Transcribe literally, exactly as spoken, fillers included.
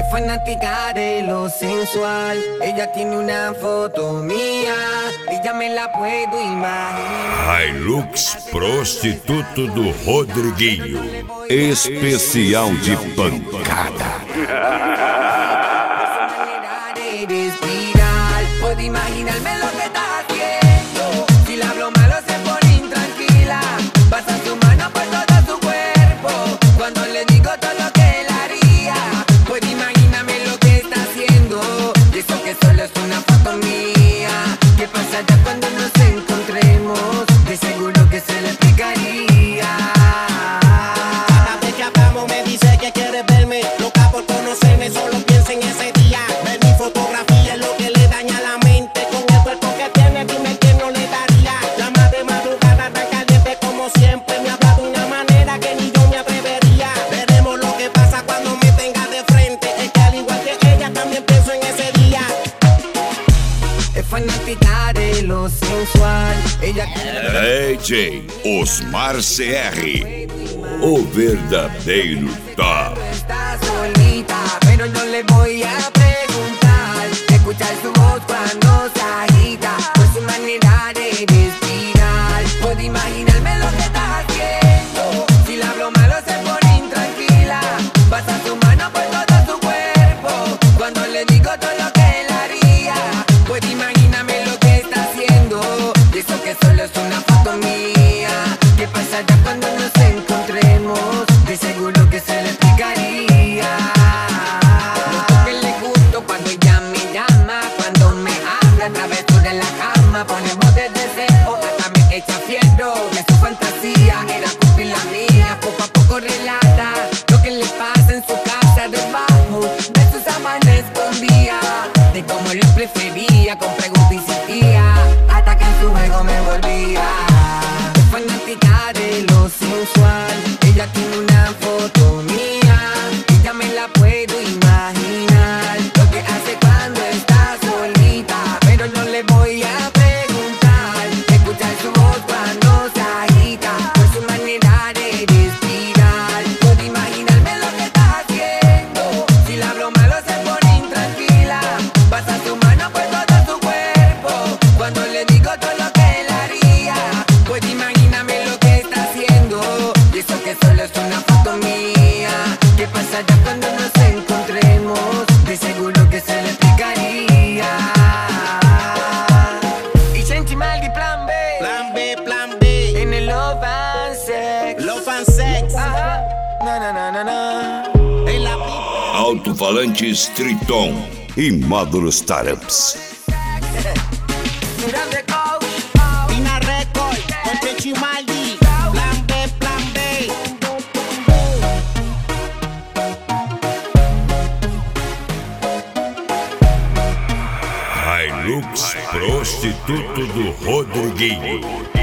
fanática de lo sensual. Ella tiene una foto mía e já me la puedo imaginar. Hilux Prostituto do Rodriguinho. Especial de pancada. Puedo imaginarme lo que estás haciendo. Si le hablo malo se pone intranquila. Pasa su mano por todo su cuerpo. Cuando le digo todo lo que él haría. Puedo imaginarme lo que está haciendo. Y eso que solo es una foto mía. ¿Qué pasa ya cuando nos encontremos? De seguro que se le explicaría. Cada vez que hablamos me dice que quiere verme. Loca por conocerme, solo piensa en ese día. Ver mi fotografía es lo que le daña la mente. Con el cuerpo que tiene, dime quién no le daría. Llama de madrugada tan caliente como siempre. Me habla de una manera que ni yo me atrevería. Veremos lo que pasa cuando me tenga de frente. Es que al igual que ella también pienso en ese día. Es fanática de lo sensual. Ella D J Osmar C R, o verdadeiro top. está solita, pero no le voy a preguntar. Escuchar su voz cuando se agita, por su manera de respirar. Puedo imaginarme lo que está haciendo. Si le hablo malo se pone intranquila. Pasa su mano por todo su cuerpo. Cuando le digo todo lo que él haría. Puedo imaginarme lo que está haciendo. Y eso que solo es una foto mía. ¿Qué pasa ya cuando nos encontremos? De seguro que se le explicaría. Noto que le gusto cuando ella me llama. Cuando me habla a través de la cama. Ponemos de deseo, hasta me echa fierro. De su fantasía era cumplir la mía. Poco a poco relata lo que le pasa en su casa debajo de sus sábanas escondía. De cómo lo prefería, con preguntas insistía. Hasta que en su juego me volvía. Es fanática de lo sensual. Ella tiene una foto mía y ya me la puedo imaginar. Lo que hace cuando está solita, pero no le voy a preguntar. Escuchar su voz cuando se agita, por su manera de respirar. Puedo imaginarme lo que está haciendo. Si le hablo malo se pone intranquila. Pasa su mano por todo su cuerpo. Cuando le digo todo lo que él haría. Puedo imaginarme lo que está haciendo. Y eso que solo es una foto mía. ¿Qué pasa ya cuando nos encontremos? De seguro que se le explicaría. Y senti mal di plan B. Plan B, plan B. En el Love and Sex. Love and sex. Ajá. Na na na na na. En la pipa. Alto-falantes Triton e Módulos Startups. Grande coach. Pina Record. Con Chechi Maldi. Plan B, plan B. Hilux Prostituto do Rodriguinho.